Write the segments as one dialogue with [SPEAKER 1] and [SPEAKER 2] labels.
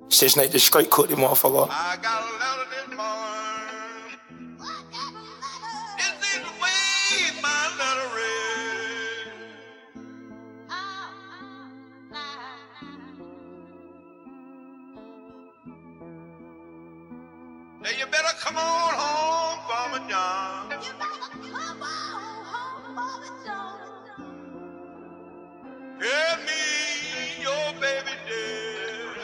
[SPEAKER 1] Says Nate just straight cooked the motherfucker.
[SPEAKER 2] I got a letter this morning. This is the way my letter read. Now you better come on home, Farmer John.
[SPEAKER 3] You better come on home, Farmer John.
[SPEAKER 2] Tell me your baby dead.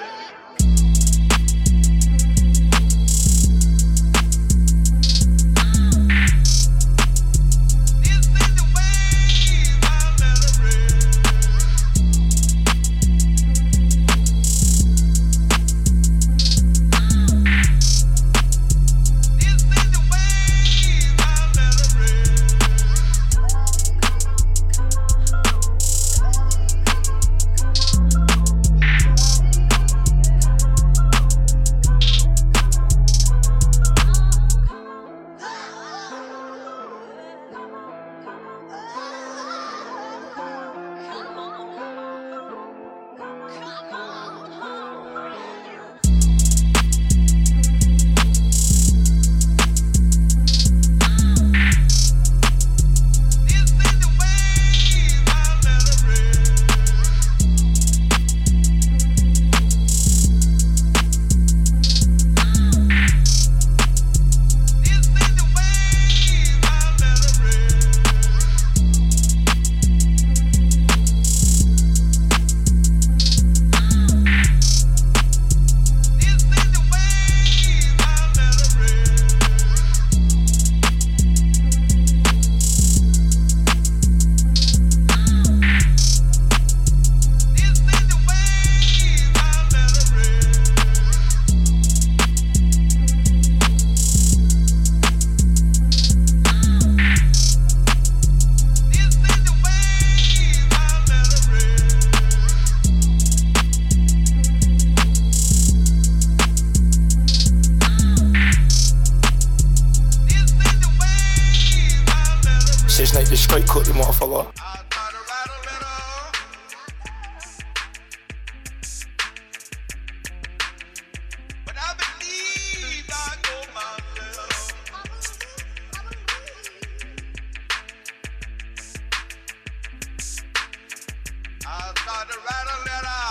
[SPEAKER 1] Says Nate just straight cooked the motherfucker.
[SPEAKER 2] I try to write a letter, but I believe I go myself. I tried to write a letter,